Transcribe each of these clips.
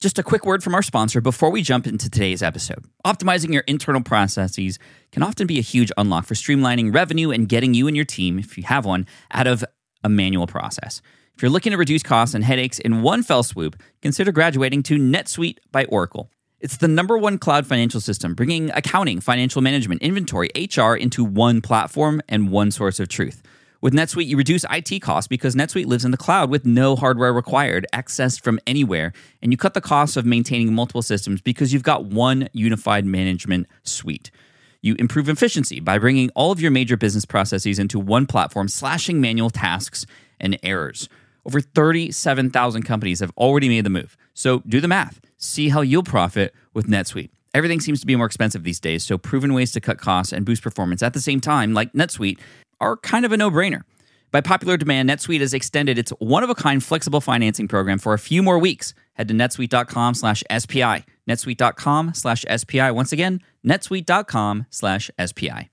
Just a quick word from our sponsor before we jump into today's episode. Optimizing your internal processes can often be a huge unlock for streamlining revenue and getting you and your team, if you have one, out of a manual process. If you're looking to reduce costs and headaches in one fell swoop, consider graduating to NetSuite by Oracle. It's the #1 cloud financial system, bringing accounting, financial management, inventory, HR into one platform and one source of truth. With NetSuite, you reduce IT costs because NetSuite lives in the cloud with no hardware required, accessed from anywhere, and you cut the costs of maintaining multiple systems because you've got one unified management suite. You improve efficiency by bringing all of your major business processes into one platform, slashing manual tasks and errors. Over 37,000 companies have already made the move. So do the math. See how you'll profit with NetSuite. Everything seems to be more expensive these days, so proven ways to cut costs and boost performance at the same time, like NetSuite, are kind of a no-brainer. By popular demand, NetSuite has extended its one-of-a-kind flexible financing program for a few more weeks. Head to netsuite.com/SPI. netsuite.com/SPI. Once again, netsuite.com/SPI.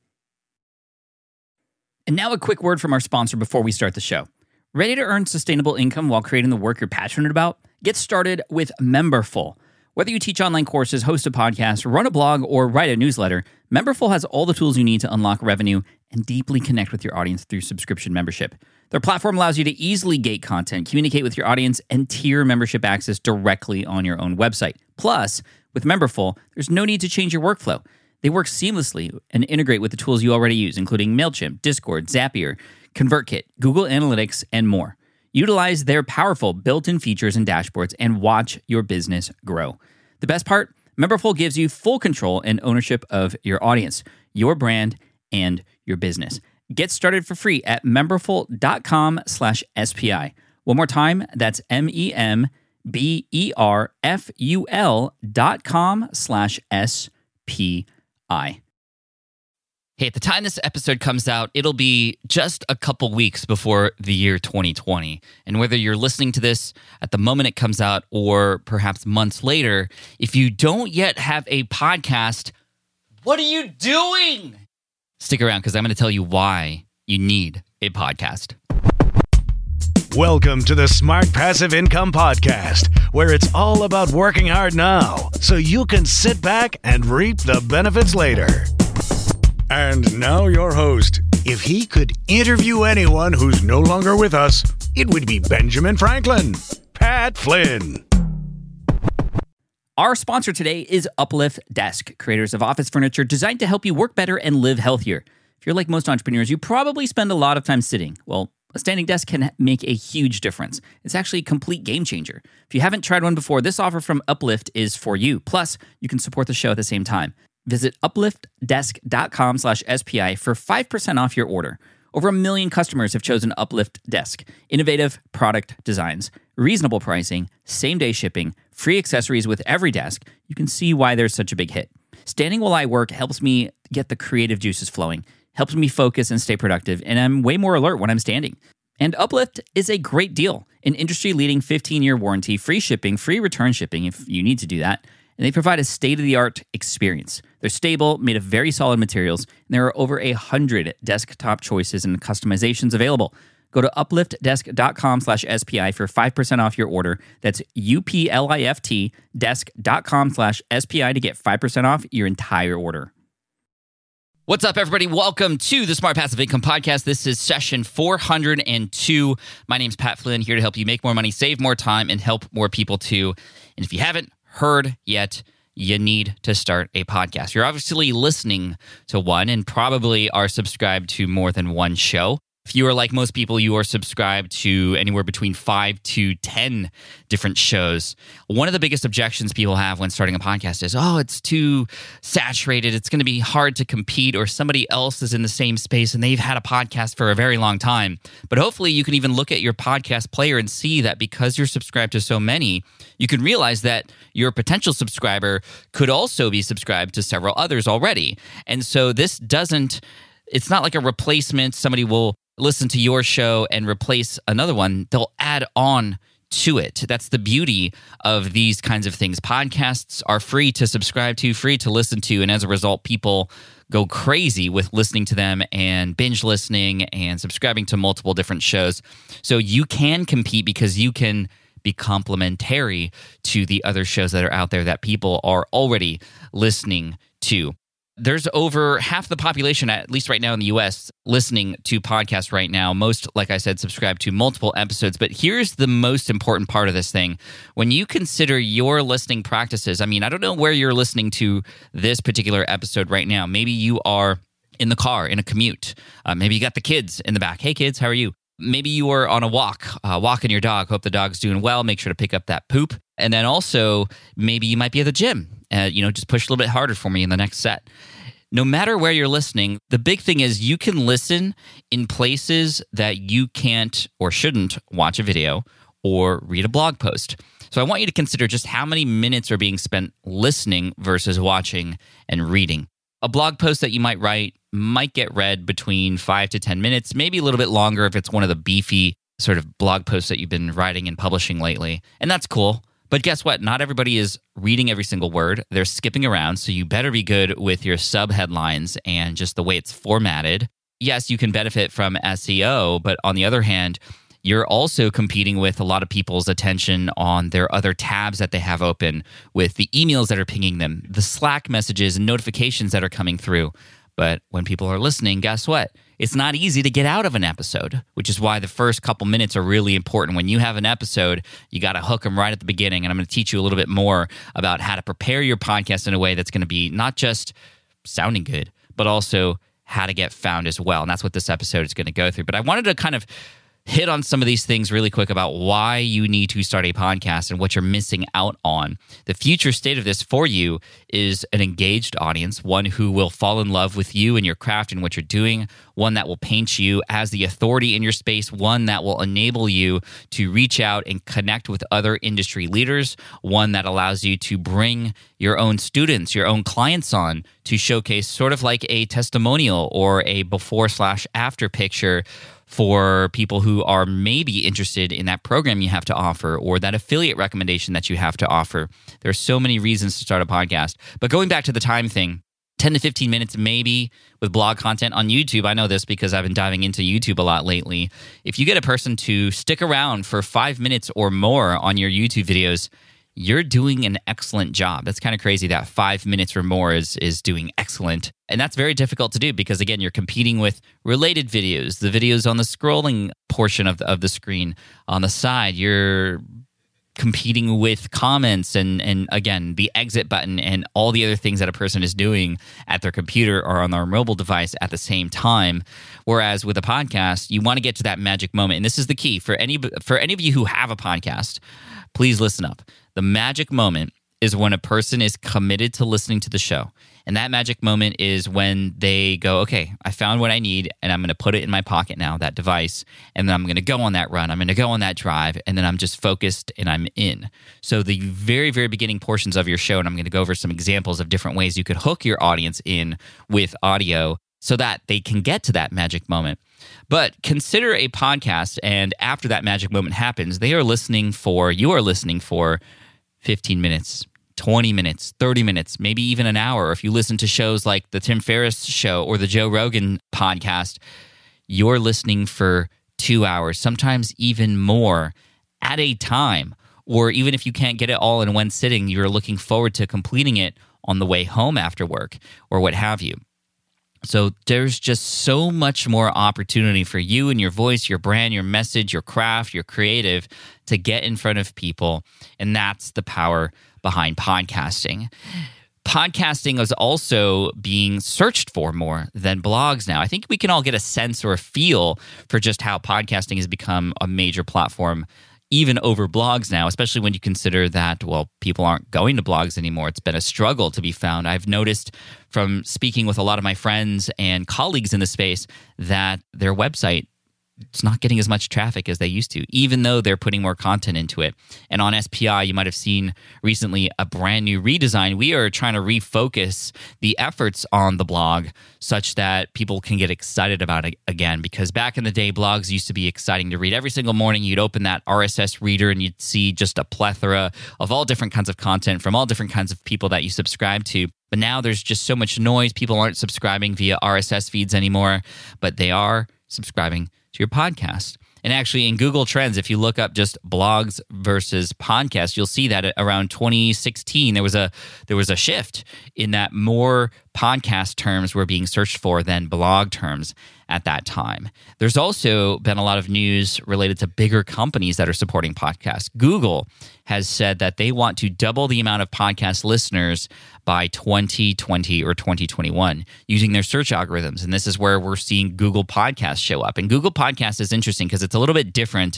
And now a quick word from our sponsor before we start the show. Ready to earn sustainable income while creating the work you're passionate about? Get started with Memberful. Whether you teach online courses, host a podcast, run a blog, or write a newsletter, Memberful has all the tools you need to unlock revenue and deeply connect with your audience through subscription membership. Their platform allows you to easily gate content, communicate with your audience, and tier membership access directly on your own website. Plus, with Memberful, there's no need to change your workflow. They work seamlessly and integrate with the tools you already use, including MailChimp, Discord, Zapier, ConvertKit, Google Analytics, and more. Utilize their powerful built-in features and dashboards and watch your business grow. The best part? Memberful gives you full control and ownership of your audience, your brand, and your business. Get started for free at memberful.com/SPI. One more time, that's memberful.com/SPI. Hey, at the time this episode comes out, it'll be just a couple weeks before the year 2020. And whether you're listening to this at the moment it comes out or perhaps months later, if you don't yet have a podcast, what are you doing? Stick around because I'm going to tell you why you need a podcast. Welcome to the Smart Passive Income Podcast, where it's all about working hard now so you can sit back and reap the benefits later. And now your host. If he could interview anyone who's no longer with us, it would be Benjamin Franklin, Pat Flynn. Our sponsor today is Uplift Desk, creators of office furniture designed to help you work better and live healthier. If you're like most entrepreneurs, you probably spend a lot of time sitting. Well, a standing desk can make a huge difference. It's actually a complete game changer. If you haven't tried one before, this offer from Uplift is for you. Plus, you can support the show at the same time. Visit upliftdesk.com/SPI for 5% off your order. Over 1 million customers have chosen Uplift Desk. Innovative product designs, reasonable pricing, same-day shipping, free accessories with every desk. You can see why there's such a big hit. Standing while I work helps me get the creative juices flowing, helps me focus and stay productive, and I'm way more alert when I'm standing. And Uplift is a great deal. An industry-leading 15-year warranty, free shipping, free return shipping if you need to do that. And they provide a state-of-the-art experience. They're stable, made of very solid materials, and there are over 100 desktop choices and customizations available. Go to upliftdesk.com/SPI for 5% off your order. That's UPLIFT desk.com/SPI to get 5% off your entire order. What's up, everybody? Welcome to the Smart Passive Income Podcast. This is session 402. My name's Pat Flynn, here to help you make more money, save more time, and help more people too. And if you haven't heard yet, you need to start a podcast. You're obviously listening to one and probably are subscribed to more than one show. If you are like most people, you are subscribed to anywhere between 5 to 10 different shows. One of the biggest objections people have when starting a podcast is, oh, it's too saturated. It's going to be hard to compete, or somebody else is in the same space and they've had a podcast for a very long time. But hopefully you can even look at your podcast player and see that because you're subscribed to so many, you can realize that your potential subscriber could also be subscribed to several others already. And so it's not like a replacement. Somebody will listen to your show and replace another one. They'll add on to it. That's the beauty of these kinds of things. Podcasts are free to subscribe to, free to listen to, and as a result, people go crazy with listening to them and binge listening and subscribing to multiple different shows. So you can compete because you can be complementary to the other shows that are out there that people are already listening to. There's over half the population, at least right now in the US, listening to podcasts right now. Most, like I said, subscribe to multiple episodes. But here's the most important part of this thing. When you consider your listening practices, I mean, I don't know where you're listening to this particular episode right now. Maybe you are in the car, in a commute. Maybe you got the kids in the back. Hey, kids, how are you? Maybe you are on a walk, walking your dog. Hope the dog's doing well. Make sure to pick up that poop. And then also, maybe you might be at the gym. Just push a little bit harder for me in the next set. No matter where you're listening, the big thing is you can listen in places that you can't or shouldn't watch a video or read a blog post. So I want you to consider just how many minutes are being spent listening versus watching and reading. A blog post that you might write might get read between 5 to 10 minutes, maybe a little bit longer if it's one of the beefy sort of blog posts that you've been writing and publishing lately. And that's cool. But guess what? Not everybody is reading every single word. They're skipping around, so you better be good with your subheadlines and just the way it's formatted. Yes, you can benefit from SEO, but on the other hand, you're also competing with a lot of people's attention on their other tabs that they have open, with the emails that are pinging them, the Slack messages and notifications that are coming through. But when people are listening, guess what? It's not easy to get out of an episode, which is why the first couple minutes are really important. When you have an episode, you got to hook them right at the beginning. And I'm going to teach you a little bit more about how to prepare your podcast in a way that's going to be not just sounding good, but also how to get found as well. And that's what this episode is going to go through. But I wanted to kind of hit on some of these things really quick about why you need to start a podcast and what you're missing out on. The future state of this for you is an engaged audience, one who will fall in love with you and your craft and what you're doing, one that will paint you as the authority in your space, one that will enable you to reach out and connect with other industry leaders, one that allows you to bring your own students, your own clients on to showcase sort of like a testimonial or a before/after picture for people who are maybe interested in that program you have to offer or that affiliate recommendation that you have to offer. There are so many reasons to start a podcast. But going back to the time thing, 10 to 15 minutes maybe with blog content on YouTube. I know this because I've been diving into YouTube a lot lately. If you get a person to stick around for 5 minutes or more on your YouTube videos, you're doing an excellent job. That's kind of crazy that 5 minutes or more is doing excellent. And that's very difficult to do because, again, you're competing with related videos, the videos on the scrolling portion of the screen. On the side, you're competing with comments and again, the exit button and all the other things that a person is doing at their computer or on their mobile device at the same time. Whereas with a podcast, you want to get to that magic moment. And this is the key for any of you who have a podcast. Please listen up. The magic moment is when a person is committed to listening to the show. And that magic moment is when they go, okay, I found what I need and I'm going to put it in my pocket now, that device, and then I'm going to go on that run. I'm going to go on that drive, and then I'm just focused and I'm in. So the very, very beginning portions of your show, and I'm going to go over some examples of different ways you could hook your audience in with audio so that they can get to that magic moment. But consider a podcast, and after that magic moment happens, you are listening for 15 minutes, 20 minutes, 30 minutes, maybe even an hour. If you listen to shows like the Tim Ferriss Show or the Joe Rogan podcast, you're listening for 2 hours, sometimes even more at a time. Or even if you can't get it all in one sitting, you're looking forward to completing it on the way home after work or what have you. So there's just so much more opportunity for you and your voice, your brand, your message, your craft, your creative to get in front of people. And that's the power behind podcasting. Podcasting is also being searched for more than blogs now. I think we can all get a sense or a feel for just how podcasting has become a major platform even over blogs now, especially when you consider that, well, people aren't going to blogs anymore. It's been a struggle to be found. I've noticed from speaking with a lot of my friends and colleagues in the space that their website, it's not getting as much traffic as they used to, even though they're putting more content into it. And on SPI, you might have seen recently a brand new redesign. We are trying to refocus the efforts on the blog such that people can get excited about it again. Because back in the day, blogs used to be exciting to read. Every single morning, you'd open that RSS reader and you'd see just a plethora of all different kinds of content from all different kinds of people that you subscribe to. But now there's just so much noise. People aren't subscribing via RSS feeds anymore, but they are subscribing to your podcast. And actually, in Google Trends, if you look up just blogs versus podcasts, you'll see that around 2016 there was a shift in that more podcast terms were being searched for than blog terms at that time. There's also been a lot of news related to bigger companies that are supporting podcasts. Google has said that they want to double the amount of podcast listeners by 2020 or 2021 using their search algorithms. And this is where we're seeing Google Podcasts show up. And Google Podcasts is interesting because it's a little bit different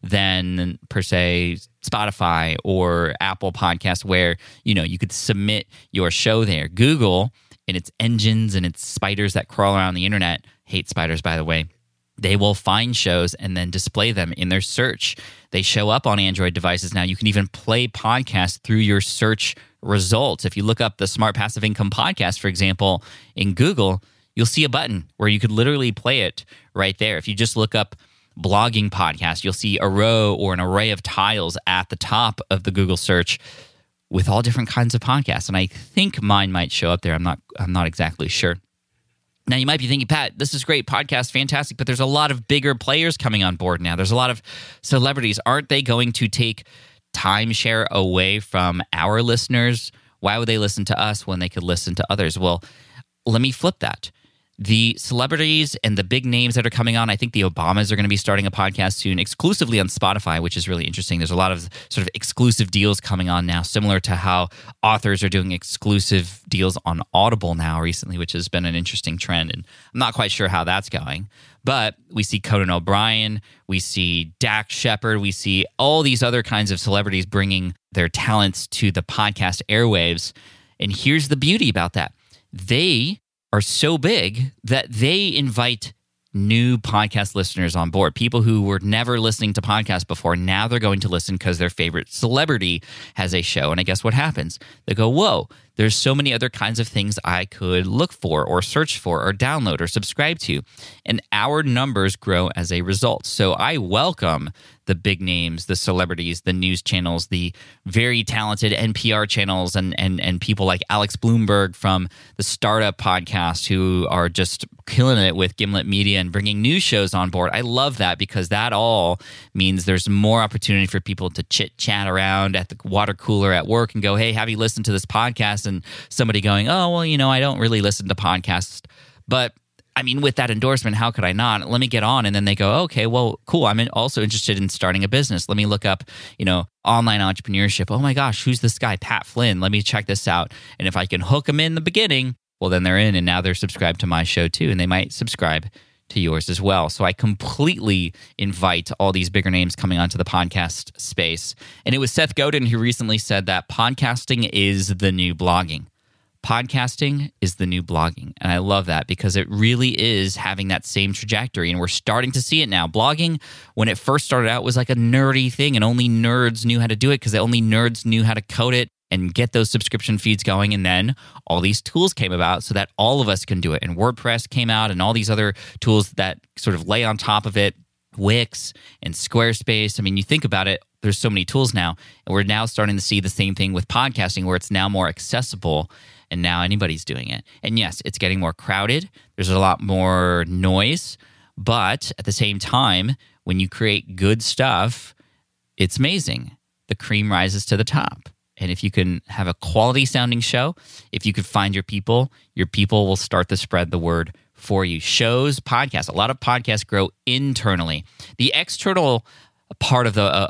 than, per se, Spotify or Apple Podcasts, where you could submit your show there. Google, and its engines and its spiders that crawl around the internet, hate spiders, by the way, they will find shows and then display them in their search. They show up on Android devices now. You can even play podcasts through your search results. If you look up the Smart Passive Income podcast, for example, in Google, you'll see a button where you could literally play it right there. If you just look up blogging podcast, you'll see a row or an array of tiles at the top of the Google search with all different kinds of podcasts. And I think mine might show up there. I'm not exactly sure. Now, you might be thinking, Pat, this is great, podcast, fantastic, but there's a lot of bigger players coming on board now. There's a lot of celebrities. Aren't they going to take timeshare away from our listeners? Why would they listen to us when they could listen to others? Well, let me flip that. The celebrities and the big names that are coming on, I think the Obamas are going to be starting a podcast soon, exclusively on Spotify, which is really interesting. There's a lot of sort of exclusive deals coming on now, similar to how authors are doing exclusive deals on Audible now recently, which has been an interesting trend. And I'm not quite sure how that's going. But we see Conan O'Brien, we see Dax Shepard, we see all these other kinds of celebrities bringing their talents to the podcast airwaves. And here's the beauty about that. They are so big that they invite new podcast listeners on board. People who were never listening to podcasts before, now they're going to listen because their favorite celebrity has a show. And I guess what happens? They go, whoa, there's so many other kinds of things I could look for or search for or download or subscribe to. And our numbers grow as a result. So I welcome the big names, the celebrities, the news channels, the very talented NPR channels, and people like Alex Bloomberg from the Startup Podcast, who are just killing it with Gimlet Media and bringing new shows on board. I love that because that all means there's more opportunity for people to chit-chat around at the water cooler at work and go, hey, have you listened to this podcast? And somebody going, oh, well, I don't really listen to podcasts. But I mean, with that endorsement, how could I not? Let me get on. And then they go, okay, well, cool. I'm also interested in starting a business. Let me look up, online entrepreneurship. Oh my gosh, who's this guy, Pat Flynn? Let me check this out. And if I can hook them in the beginning, well, then they're in. And now they're subscribed to my show too. And they might subscribe to yours as well. So I completely invite all these bigger names coming onto the podcast space. And it was Seth Godin who recently said that podcasting is the new blogging. Podcasting is the new blogging. And I love that because it really is having that same trajectory. And we're starting to see it now. Blogging, when it first started out, was like a nerdy thing and only nerds knew how to do it because only nerds knew how to code it and get those subscription feeds going. And then all these tools came about so that all of us can do it. And WordPress came out and all these other tools that sort of lay on top of it, Wix and Squarespace. I mean, you think about it, there's so many tools now. And we're now starting to see the same thing with podcasting where it's now more accessible. And now anybody's doing it. And yes, it's getting more crowded. There's a lot more noise. But at the same time, when you create good stuff, it's amazing. The cream rises to the top. And if you can have a quality sounding show, if you could find your people will start to spread the word for you. Shows, podcasts. A lot of podcasts grow internally. The external part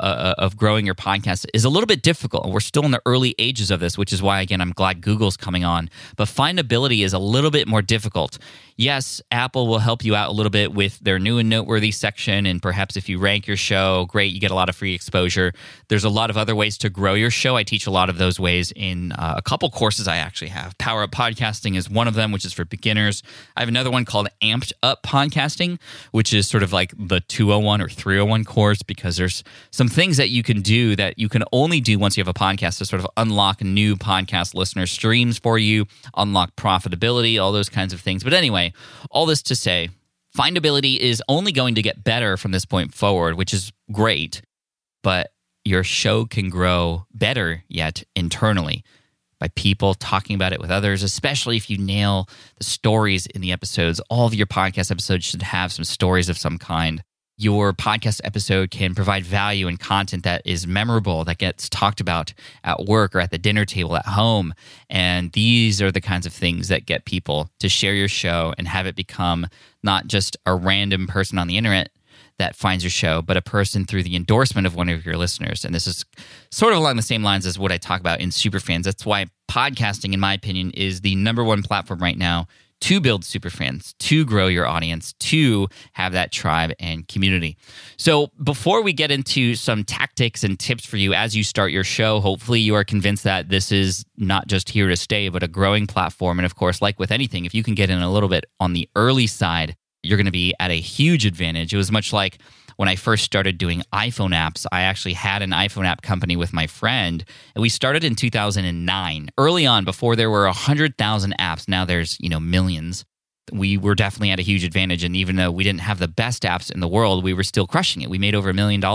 of growing your podcast is a little bit difficult. We're still in the early ages of this, which is why, again, I'm glad Google's coming on. But findability is a little bit more difficult. Yes, Apple will help you out a little bit with their new and noteworthy section, and perhaps if you rank your show, great, you get a lot of free exposure. There's a lot of other ways to grow your show. I teach a lot of those ways in a couple courses I actually have. Power Up Podcasting is one of them, which is for beginners. I have another one called Amped Up Podcasting, which is sort of like the 201 or 301 course, because there's some things that you can do that you can only do once you have a podcast to sort of unlock new podcast listener streams for you, unlock profitability, all those kinds of things. But anyway, all this to say, findability is only going to get better from this point forward, which is great, but your show can grow better yet internally by people talking about it with others, especially if you nail the stories in the episodes. All of your podcast episodes should have some stories of some kind. your podcast episode can provide value and content that is memorable, that gets talked about at work or at the dinner table at home. And these are the kinds of things that get people to share your show and have it become not just a random person on the internet that finds your show, but a person through the endorsement of one of your listeners. And this is sort of along the same lines as what I talk about in Superfans. That's why podcasting, in my opinion, is the number one platform right now to build superfans, to grow your audience, to have that tribe and community. So before we get into some tactics and tips for you as you start your show, hopefully you are convinced that this is not just here to stay, but a growing platform. And of course, like with anything, if you can get in a little bit on the early side, you're going to be at a huge advantage. It was much like when I first started doing iPhone apps. I actually had an iPhone app company with my friend, and we started in 2009. Early on, before there were 100,000 apps, now there's millions. We were definitely at a huge advantage, and even though we didn't have the best apps in the world, we were still crushing it. We made over $1 million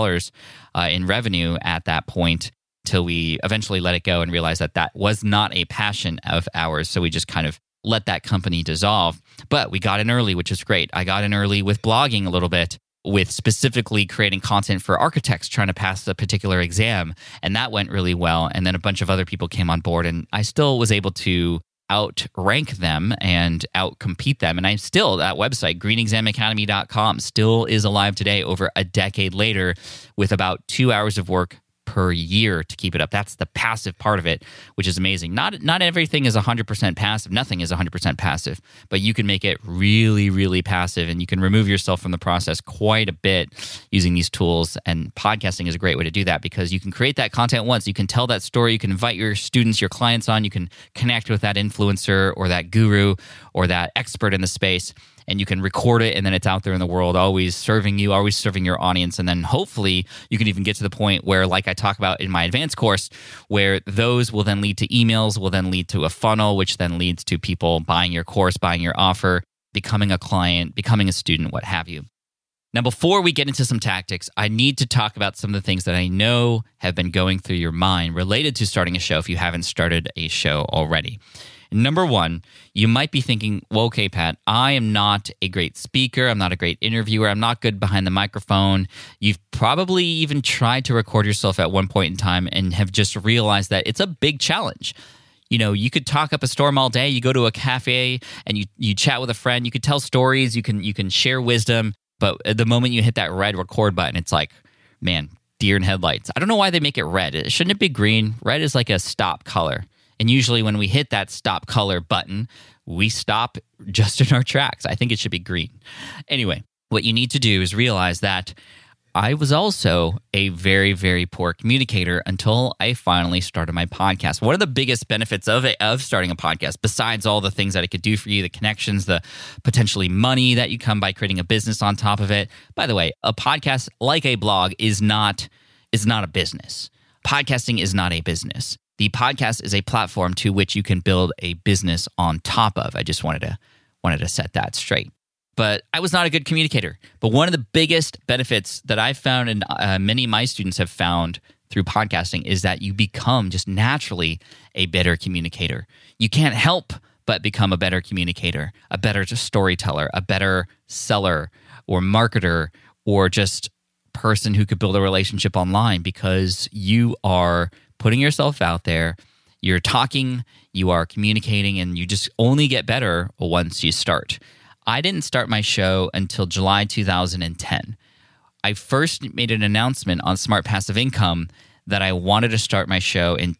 in revenue at that point, till we eventually let it go and realized that that was not a passion of ours, so we just kind of let that company dissolve. But we got in early, which is great. I got in early with blogging a little bit, with specifically creating content for architects trying to pass a particular exam. And that went really well. And then a bunch of other people came on board, and I still was able to outrank them and outcompete them. And I'm still, that website, greenexamacademy.com, still is alive today over a decade later with about 2 hours of work per year to keep it up. That's the passive part of it, which is amazing. Not everything is 100% passive. Nothing is 100% passive, but you can make it really, really passive, and you can remove yourself from the process quite a bit using these tools. And podcasting is a great way to do that because you can create that content once. You can tell that story. You can invite your students, your clients on. You can connect with that influencer or that guru or that expert in the space, and you can record it, and then it's out there in the world, always serving you, always serving your audience. And then hopefully you can even get to the point where, like I talk about in my advanced course, where those will then lead to emails, will then lead to a funnel, which then leads to people buying your course, buying your offer, becoming a client, becoming a student, what have you. Now, before we get into some tactics, I need to talk about some of the things that I know have been going through your mind related to starting a show if you haven't started a show already. Number one, you might be thinking, well, okay, Pat, I am not a great speaker. I'm not a great interviewer. I'm not good behind the microphone. You've probably even tried to record yourself at one point in time and have just realized that it's a big challenge. You could talk up a storm all day. You go to a cafe and you chat with a friend. You could tell stories. You can share wisdom. But at the moment you hit that red record button, it's like, man, deer in headlights. I don't know why they make it red. Shouldn't it be green? Red is like a stop color. And usually when we hit that stop color button, we stop just in our tracks. I think it should be green. Anyway, what you need to do is realize that I was also a very, very poor communicator until I finally started my podcast. One of the biggest benefits of starting a podcast, besides all the things that it could do for you, the connections, the potentially money that you come by creating a business on top of it. By the way, a podcast, like a blog, is not a business. Podcasting is not a business. The podcast is a platform to which you can build a business on top of. I just wanted to set that straight. But I was not a good communicator. But one of the biggest benefits that I've found, and many of my students have found through podcasting, is that you become just naturally a better communicator. You can't help but become a better communicator, a better storyteller, a better seller or marketer, or just person who could build a relationship online because you are putting yourself out there, you're talking, you are communicating, and you just only get better once you start. I didn't start my show until July 2010. I first made an announcement on Smart Passive Income that I wanted to start my show in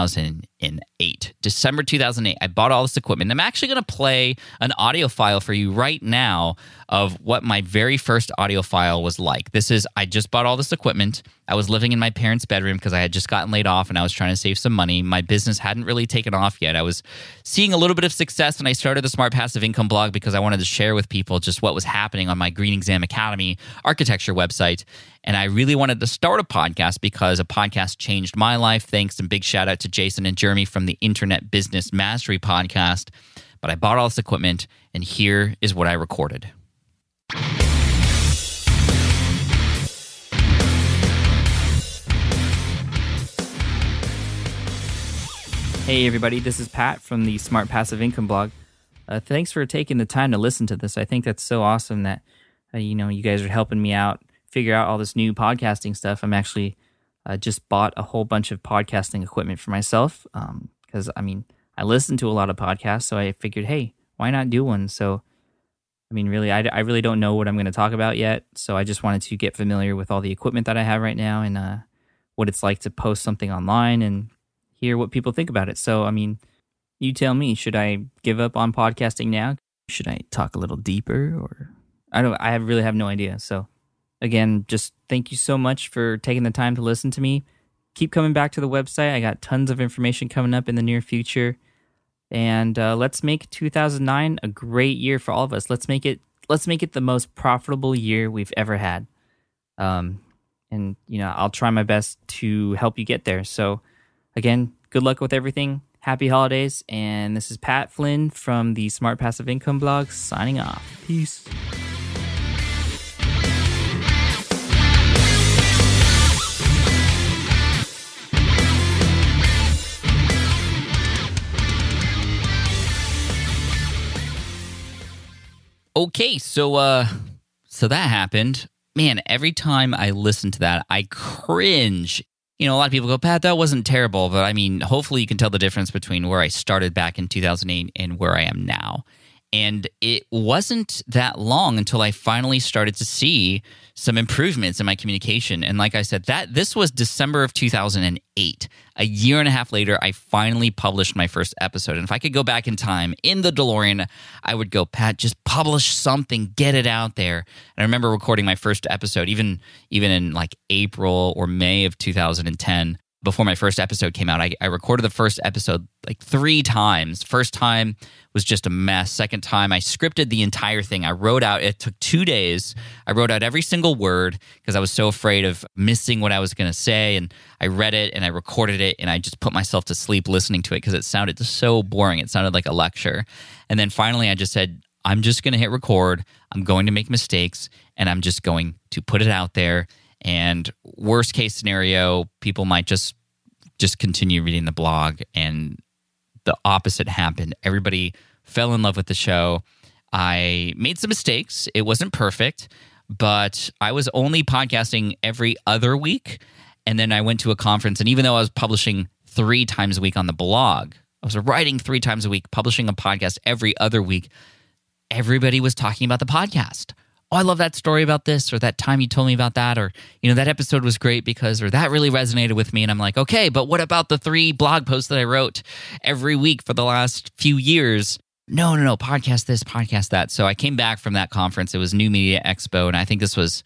2008. December 2008, I bought all this equipment. I'm actually going to play an audio file for you right now of what my very first audio file was like. I just bought all this equipment. I was living in my parents' bedroom because I had just gotten laid off and I was trying to save some money. My business hadn't really taken off yet. I was seeing a little bit of success, and I started the Smart Passive Income blog because I wanted to share with people just what was happening on my Green Exam Academy architecture website. And I really wanted to start a podcast because a podcast changed my life. Thanks, and big shout out to Jason and Jeremy from the Internet Business Mastery podcast. But I bought all this equipment, and here is what I recorded. Hey everybody, this is Pat from the Smart Passive Income blog. Thanks for taking the time to listen to this. I think that's so awesome that you guys are helping me out figure out all this new podcasting stuff, I'm actually just bought a whole bunch of podcasting equipment for myself. Because I listen to a lot of podcasts, so I figured, hey, why not do one? So, really, I really don't know what I'm going to talk about yet. So I just wanted to get familiar with all the equipment that I have right now and what it's like to post something online and hear what people think about it. So, you tell me, should I give up on podcasting now? Should I talk a little deeper? Or I really have no idea. So again, just thank you so much for taking the time to listen to me. Keep coming back to the website. I got tons of information coming up in the near future. And let's make 2009 a great year for all of us. Let's make it the most profitable year we've ever had. And I'll try my best to help you get there. So again, good luck with everything. Happy holidays. And this is Pat Flynn from the Smart Passive Income blog signing off. Peace. Okay, so that happened. Man, every time I listen to that, I cringe. A lot of people go, Pat, that wasn't terrible. But hopefully you can tell the difference between where I started back in 2008 and where I am now. And it wasn't that long until I finally started to see some improvements in my communication. And like I said, this was December of 2008. A year and a half later, I finally published my first episode. And if I could go back in time in the DeLorean, I would go, Pat, just publish something, get it out there. And I remember recording my first episode, even in like April or May of 2010. Before my first episode came out, I recorded the first episode like 3 times. First time was just a mess. Second time, I scripted the entire thing. I wrote out, it took 2 days. I wrote out every single word because I was so afraid of missing what I was going to say. And I read it and I recorded it and I just put myself to sleep listening to it because it sounded so boring. It sounded like a lecture. And then finally, I just said, I'm just going to hit record. I'm going to make mistakes and I'm just going to put it out there. And worst case scenario, people might just continue reading the blog. And the opposite happened. Everybody fell in love with the show. I made some mistakes. It wasn't perfect, but I was only podcasting every other week. And then I went to a conference. And even though I was publishing 3 times a week on the blog, I was writing 3 times a week, publishing a podcast every other week, everybody was talking about the podcast. Oh, I love that story about this, or that time you told me about that, or, that episode was great because, or that really resonated with me. And I'm like, okay, but what about the 3 blog posts that I wrote every week for the last few years? No, podcast this, podcast that. So I came back from that conference. It was New Media Expo, and I think this was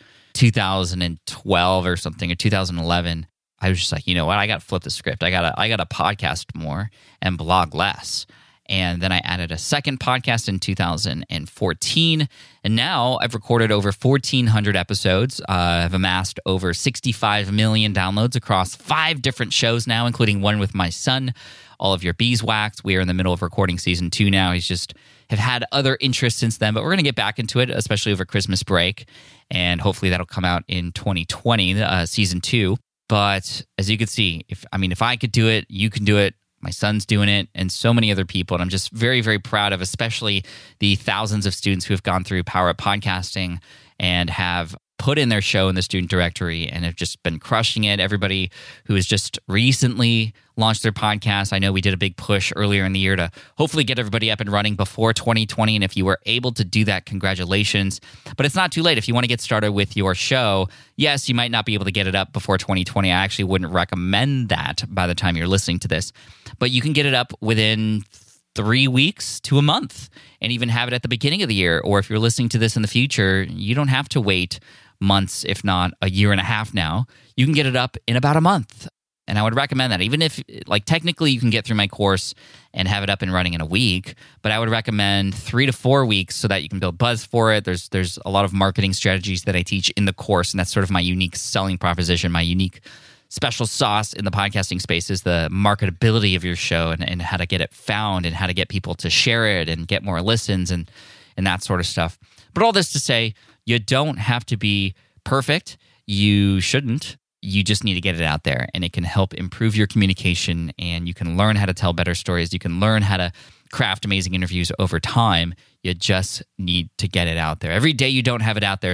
2012 or something, or 2011. I was just like, you know what? I got to flip the script. I got to podcast more and blog less. And then I added a second podcast in 2014. And now I've recorded over 1,400 episodes. I've amassed over 65 million downloads across 5 different shows now, including one with my son, All of Your Beeswax. We are in the middle of recording season 2 now. He's just have had other interests since then, but we're going to get back into it, especially over Christmas break. And hopefully that'll come out in 2020, season 2. But as you can see, if I could do it, you can do it. My son's doing it, and so many other people. And I'm just very, very proud of especially the thousands of students who have gone through Power Up Podcasting and have put in their show in the student directory and have just been crushing it. Everybody who has just recently launched their podcast. I know we did a big push earlier in the year to hopefully get everybody up and running before 2020. And if you were able to do that, congratulations. But it's not too late. If you want to get started with your show, yes, you might not be able to get it up before 2020. I actually wouldn't recommend that by the time you're listening to this. But you can get it up within 3 weeks to a month and even have it at the beginning of the year. Or if you're listening to this in the future, you don't have to wait months, if not a year and a half now. You can get it up in about a month. And I would recommend that. Even if, technically you can get through my course and have it up and running in a week, but I would recommend 3 to 4 weeks so that you can build buzz for it. There's a lot of marketing strategies that I teach in the course, and that's sort of my unique selling proposition, my unique special sauce in the podcasting space is the marketability of your show and how to get it found and how to get people to share it and get more listens and that sort of stuff. But all this to say, you don't have to be perfect. You shouldn't. You just need to get it out there, and it can help improve your communication, and you can learn how to tell better stories. You can learn how to craft amazing interviews over time. You just need to get it out there. Every day you don't have it out there is a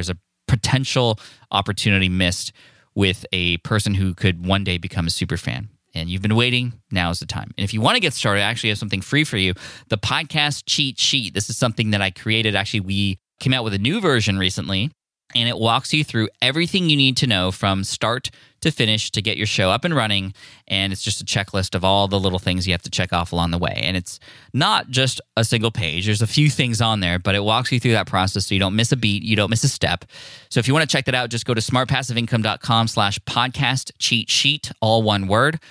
potential opportunity missed with a person who could one day become a super fan. And you've been waiting, now is the time. And if you want to get started, I actually have something free for you, the podcast cheat sheet. This is something that I created. Actually, we came out with a new version recently, and it walks you through everything you need to know from start to finish to get your show up and running. And it's just a checklist of all the little things you have to check off along the way. And it's not just a single page. There's a few things on there, but it walks you through that process so you don't miss a beat, you don't miss a step. So if you want to check that out, just go to smartpassiveincome.com/podcast cheat sheet, all one word.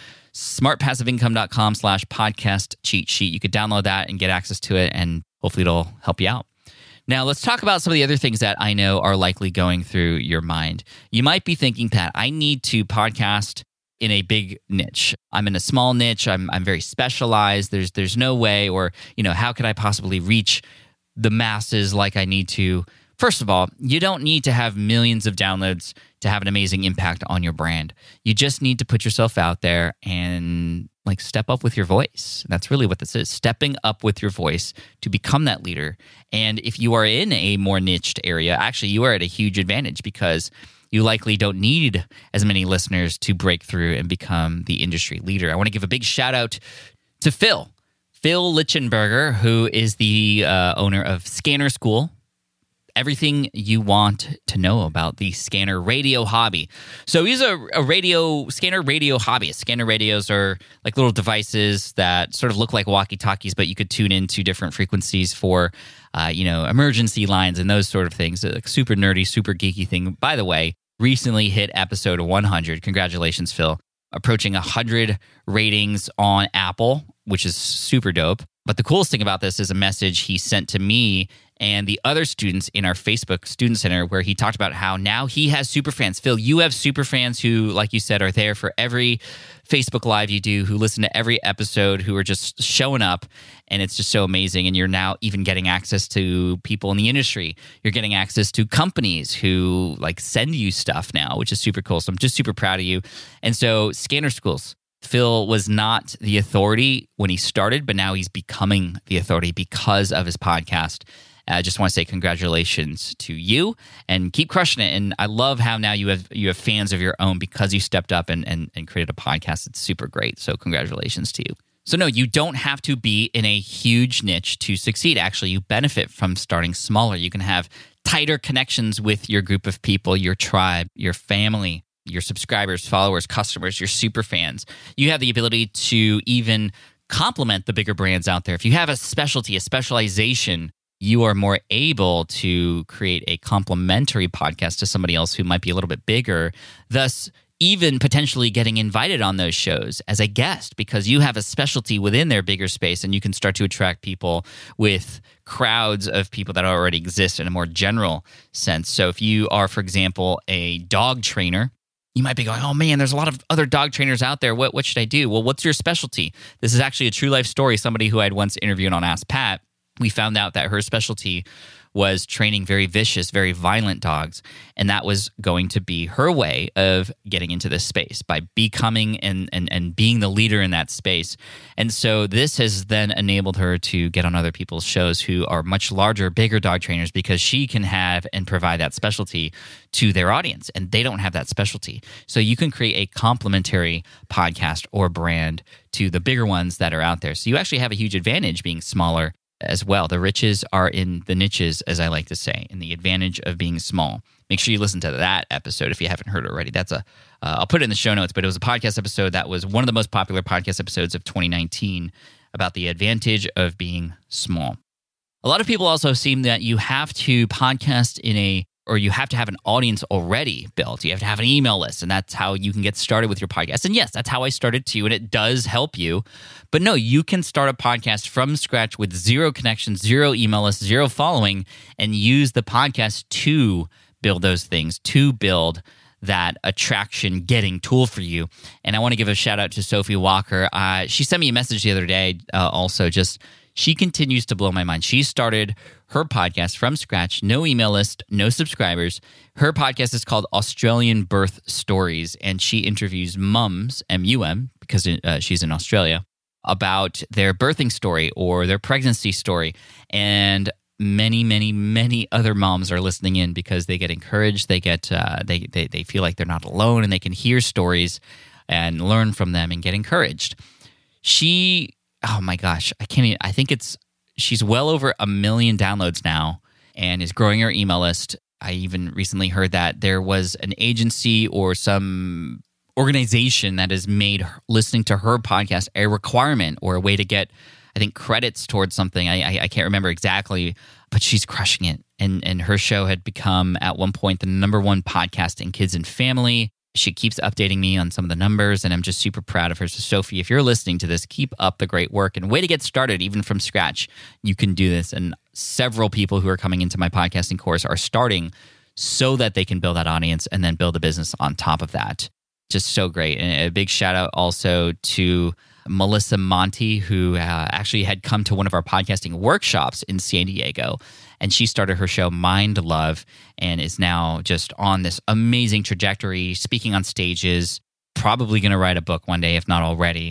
smartpassiveincome.com/podcast cheat sheet. You could download that and get access to it, and hopefully it'll help you out. Now, let's talk about some of the other things that I know are likely going through your mind. You might be thinking, Pat, I need to podcast in a big niche. I'm in a small niche. I'm very specialized. There's no way, or how could I possibly reach the masses like I need to? First of all, you don't need to have millions of downloads to have an amazing impact on your brand. You just need to put yourself out there and step up with your voice. That's really what this is, stepping up with your voice to become that leader. And if you are in a more niched area, actually you are at a huge advantage because you likely don't need as many listeners to break through and become the industry leader. I want to give a big shout out to Phil Lichenberger, who is the owner of Scanner School. Everything you want to know about the scanner radio hobby. So he's a scanner radio hobbyist. Scanner radios are like little devices that sort of look like walkie-talkies, but you could tune into different frequencies for, emergency lines and those sort of things. A super nerdy, super geeky thing. By the way, recently hit episode 100. Congratulations, Phil. Approaching 100 ratings on Apple, which is super dope. But the coolest thing about this is a message he sent to me and the other students in our Facebook Student Center, where he talked about how now he has super fans. Phil, you have super fans who, like you said, are there for every Facebook Live you do, who listen to every episode, who are just showing up, and it's just so amazing. And you're now even getting access to people in the industry. You're getting access to companies who send you stuff now, which is super cool. So I'm just super proud of you. And so Scanner Schools. Phil was not the authority when he started, but now he's becoming the authority because of his podcast. I just want to say congratulations to you and keep crushing it. And I love how now you have fans of your own because you stepped up and created a podcast. It's super great. So congratulations to you. So no, you don't have to be in a huge niche to succeed. Actually, you benefit from starting smaller. You can have tighter connections with your group of people, your tribe, your family, your subscribers, followers, customers, your super fans. You have the ability to even complement the bigger brands out there. If you have a specialty, a specialization, you are more able to create a complementary podcast to somebody else who might be a little bit bigger, thus even potentially getting invited on those shows as a guest because you have a specialty within their bigger space, and you can start to attract people with crowds of people that already exist in a more general sense. So if you are, for example, a dog trainer, you might be going, oh man, there's a lot of other dog trainers out there. What should I do? Well, what's your specialty? This is actually a true life story. Somebody who I'd once interviewed on Ask Pat, we found out that her specialty was training very vicious, very violent dogs. And that was going to be her way of getting into this space by becoming and being the leader in that space. And so this has then enabled her to get on other people's shows who are much larger, bigger dog trainers because she can have and provide that specialty to their audience. And they don't have that specialty. So you can create a complementary podcast or brand to the bigger ones that are out there. So you actually have a huge advantage being smaller as well. The riches are in the niches, as I like to say, and the advantage of being small. Make sure you listen to that episode if you haven't heard it already. That's I'll put it in the show notes, but it was a podcast episode that was one of the most popular podcast episodes of 2019 about the advantage of being small. A lot of people also seem that you have to podcast or you have to have an audience already built. You have to have an email list, and that's how you can get started with your podcast. And yes, that's how I started too, and it does help you. But no, you can start a podcast from scratch with zero connections, zero email list, zero following, and use the podcast to build those things, to build that attraction getting tool for you. And I want to give a shout out to Sophie Walker. She sent me a message the other day also just she continues to blow my mind. She started her podcast from scratch, no email list, no subscribers. Her podcast is called Australian Birth Stories, and she interviews mums, M-U-M, because she's in Australia, about their birthing story or their pregnancy story. And many, many, many other moms are listening in because they get encouraged. They get they feel like they're not alone, and they can hear stories and learn from them and get encouraged. She, oh my gosh, I can't even, I think she's well over 1 million downloads now and is growing her email list. I even recently heard that there was an agency or some organization that has made listening to her podcast a requirement or a way to get, I think, credits towards something. I can't remember exactly, but she's crushing it. And her show had become at one point the #1 podcast in kids and family. She keeps updating me on some of the numbers, and I'm just super proud of her. So, Sophie, if you're listening to this, keep up the great work and way to get started, even from scratch. You can do this. And several people who are coming into my podcasting course are starting so that they can build that audience and then build a business on top of that. Just so great. And a big shout out also to Melissa Monti, who actually had come to one of our podcasting workshops in San Diego. And she started her show Mind Love and is now just on this amazing trajectory, speaking on stages, probably going to write a book one day, if not already.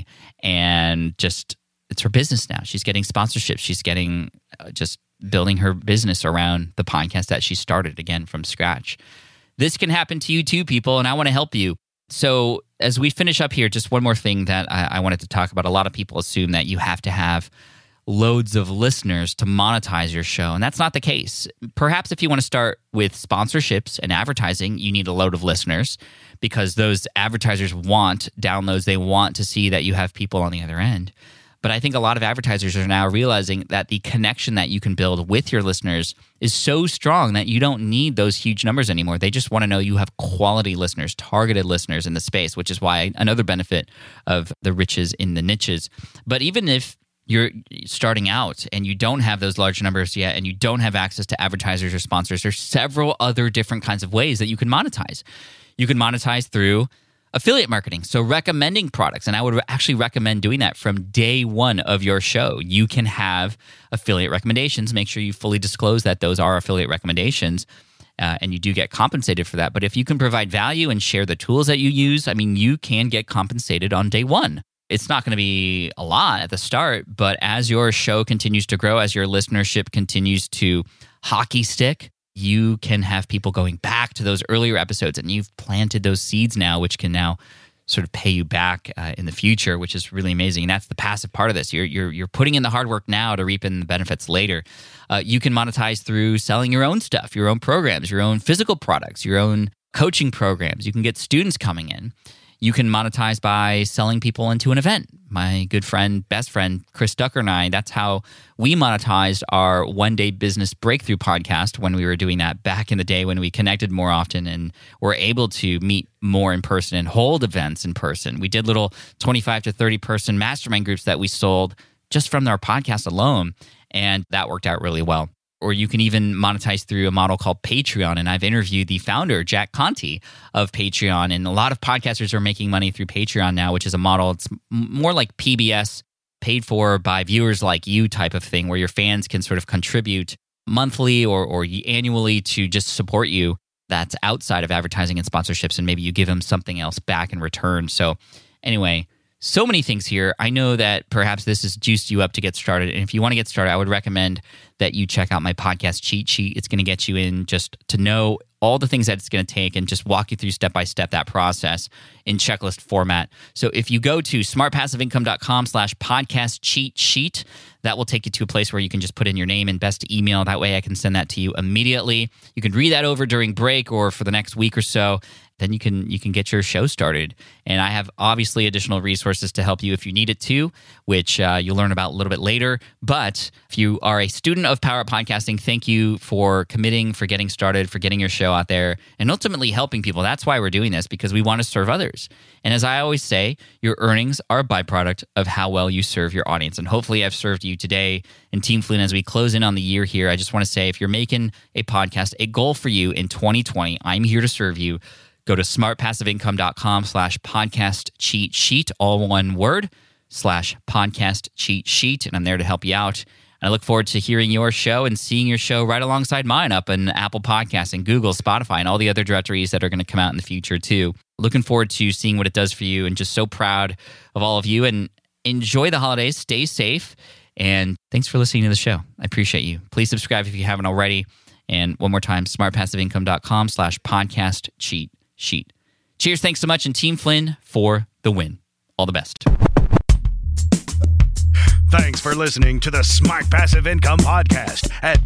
And just, it's her business now. She's getting sponsorships. She's getting just building her business around the podcast that she started, again, from scratch. This can happen to you too, people, and I want to help you. So as we finish up here, just one more thing that I wanted to talk about. A lot of people assume that you have to have loads of listeners to monetize your show, and that's not the case. Perhaps if you want to start with sponsorships and advertising, you need a load of listeners because those advertisers want downloads. They want to see that you have people on the other end. But I think a lot of advertisers are now realizing that the connection that you can build with your listeners is so strong that you don't need those huge numbers anymore. They just want to know you have quality listeners, targeted listeners in the space, which is why another benefit of the riches in the niches. But even if you're starting out and you don't have those large numbers yet and you don't have access to advertisers or sponsors, there's several other different kinds of ways that you can monetize. You can monetize through affiliate marketing, so recommending products. And I would actually recommend doing that from day one of your show. You can have affiliate recommendations. Make sure you fully disclose that those are affiliate recommendations, and you do get compensated for that. But if you can provide value and share the tools that you use, I mean, you can get compensated on day one. It's not going to be a lot at the start, but as your show continues to grow, as your listenership continues to hockey stick, you can have people going back to those earlier episodes, and you've planted those seeds now, which can now sort of pay you back in the future, which is really amazing. And that's the passive part of this. You're putting in the hard work now to reap in the benefits later. You can monetize through selling your own stuff, your own programs, your own physical products, your own coaching programs. You can get students coming in. You can monetize by selling people into an event. My good friend, best friend, Chris Ducker and I, that's how we monetized our One Day Business Breakthrough podcast when we were doing that back in the day when we connected more often and were able to meet more in person and hold events in person. We did little 25 to 30 person mastermind groups that we sold just from our podcast alone, and that worked out really well. Or you can even monetize through a model called Patreon. And I've interviewed the founder, Jack Conte, of Patreon. And a lot of podcasters are making money through Patreon now, which is a model. It's more like PBS, paid for by viewers like you type of thing, where your fans can sort of contribute monthly or annually to just support you. That's outside of advertising and sponsorships. And maybe you give them something else back in return. So anyway, so many things here. I know that perhaps this has juiced you up to get started. And if you want to get started, I would recommend that you check out my podcast cheat sheet. It's going to get you in just to know all the things that it's going to take and just walk you through step by step that process in checklist format. So if you go to smartpassiveincome.com/podcast cheat sheet, that will take you to a place where you can just put in your name and best email. That way I can send that to you immediately. You can read that over during break or for the next week or so. Then you can get your show started. And I have obviously additional resources to help you if you need it too, which you'll learn about a little bit later. But if you are a student of Power Up Podcasting, thank you for committing, for getting started, for getting your show out there, and ultimately helping people. That's why we're doing this, because we want to serve others. And as I always say, your earnings are a byproduct of how well you serve your audience. And hopefully I've served you today. And Team Flynn, as we close in on the year here, I just want to say, if you're making a podcast, a goal for you in 2020, I'm here to serve you. Go to smartpassiveincome.com/podcast cheat sheet, all one word, /podcast cheat sheet. And I'm there to help you out. And I look forward to hearing your show and seeing your show right alongside mine up in Apple Podcasts and Google, Spotify, and all the other directories that are going to come out in the future too. Looking forward to seeing what it does for you, and just so proud of all of you. And enjoy the holidays. Stay safe. And thanks for listening to the show. I appreciate you. Please subscribe if you haven't already. And one more time, smartpassiveincome.com/podcast cheat sheet. Cheers, thanks so much, and Team Flynn for the win. All the best. Thanks for listening to the Smart Passive Income Podcast at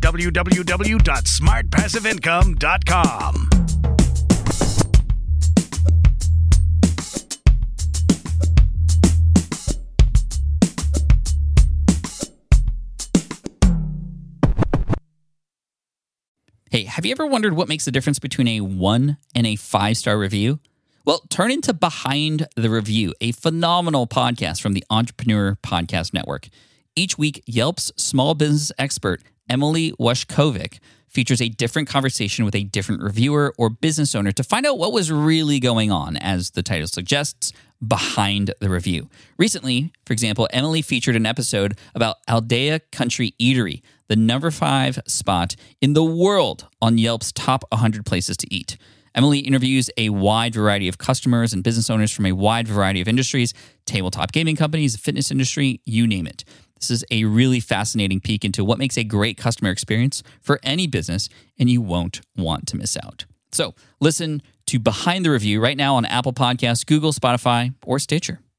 www.smartpassiveincome.com. Hey, have you ever wondered what makes the difference between a 1 and a 5-star review? Well, turn into Behind the Review, a phenomenal podcast from the Entrepreneur Podcast Network. Each week, Yelp's small business expert, Emily Washkovic, features a different conversation with a different reviewer or business owner to find out what was really going on, as the title suggests, behind the review. Recently, for example, Emily featured an episode about Aldea Country Eatery, the number 5 spot in the world on Yelp's top 100 places to eat. Emily interviews a wide variety of customers and business owners from a wide variety of industries, tabletop gaming companies, the fitness industry, you name it. This is a really fascinating peek into what makes a great customer experience for any business, and you won't want to miss out. So listen to Behind the Review right now on Apple Podcasts, Google, Spotify, or Stitcher.